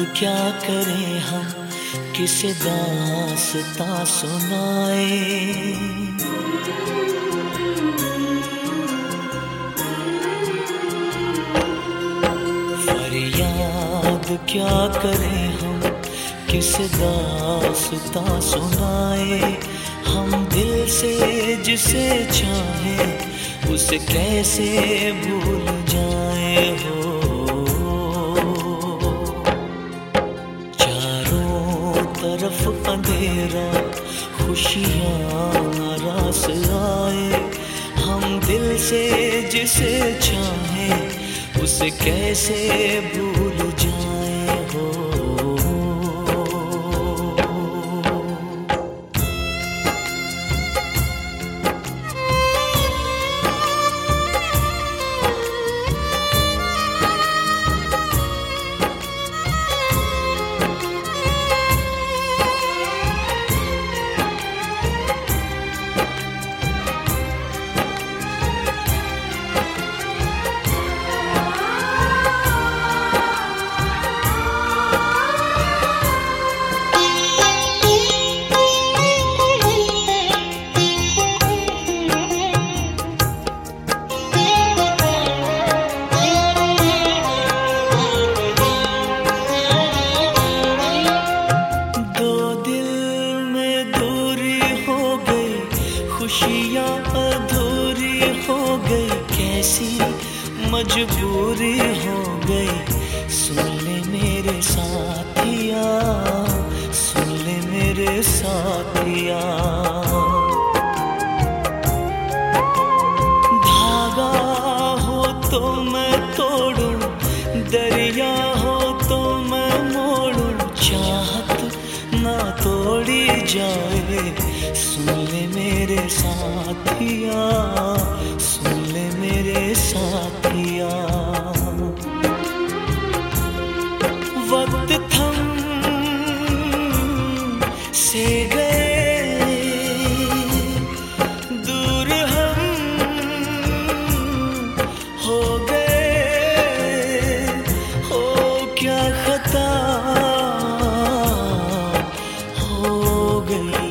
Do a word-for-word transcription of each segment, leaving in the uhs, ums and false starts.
क्या करें हम, किसे दास्तां सुनाए। फरियाद क्या करें हम, किसे दास्तां सुनाए। हम दिल से जिसे चाहे उसे कैसे भूल जाए हो। चारों तरफ अंधेरा, खुशियाँ नाराज आए। हम दिल से जिसे चाहे उसे कैसे भूल जाए हो। खुशियाँ अधूरी हो गई, कैसी मजबूरी हो गई। सुन ले मेरे साथिया, सुन ले मेरे साथिया। धागा हो तो मैं तोड़ूं, दरिया हो तो मैं मोड़ूं, चाहत ना तोड़ी जाए। सुन ले मेरे साथिया, सुन ले मेरे साथिया। वक्त थम से गए, दूर हम हो गए। हो क्या खता हो गई।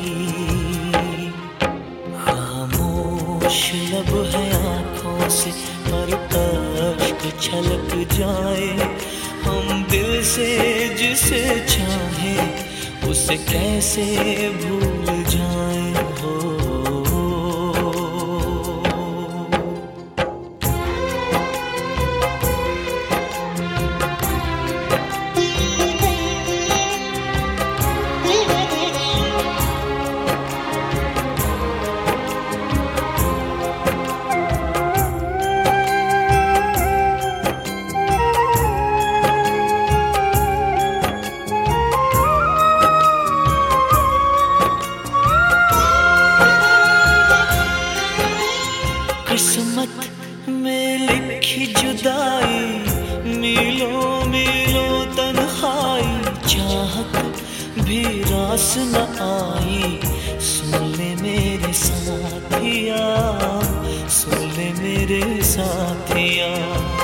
लब है आँखों से पर अश्क छलक जाए। हम दिल से जिसे चाहे उसे कैसे भूल जाए हो। किस्मत में लिखी जुदाई, मीलों मीलों तन्हाई, चाहत भी रास न आई। सुन ले मेरे साथिया, सुन ले मेरे साथिया।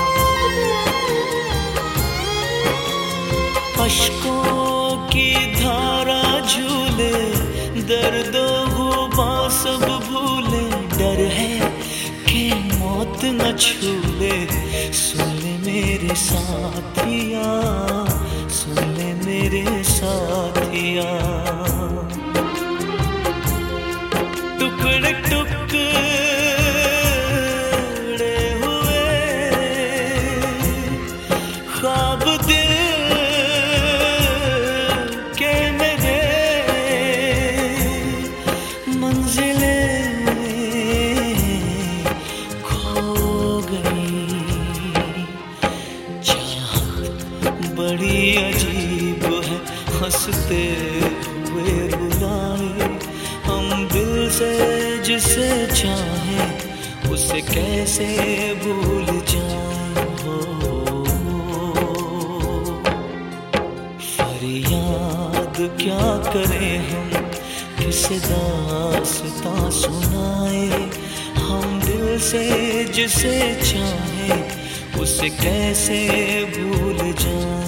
अश्कों की धारा झूले, दर्दो गुबा सब भूले। डर है कि मौत न छूले। सुन ले मेरे साथिया, सुन ले मेरे साथिया। टुकड़े टुकड़े हुए ख्वाब दिल के मेरे, मंजिलें बड़ी अजीब है, हंसते हुए रुलाए। हम दिल से जिसे चाहे उसे कैसे भूल जाए हो। फरियाद क्या करें हम, किसे दास्तां सुनाए। हम दिल से जिसे चाहे उसे कैसे भूल जाए।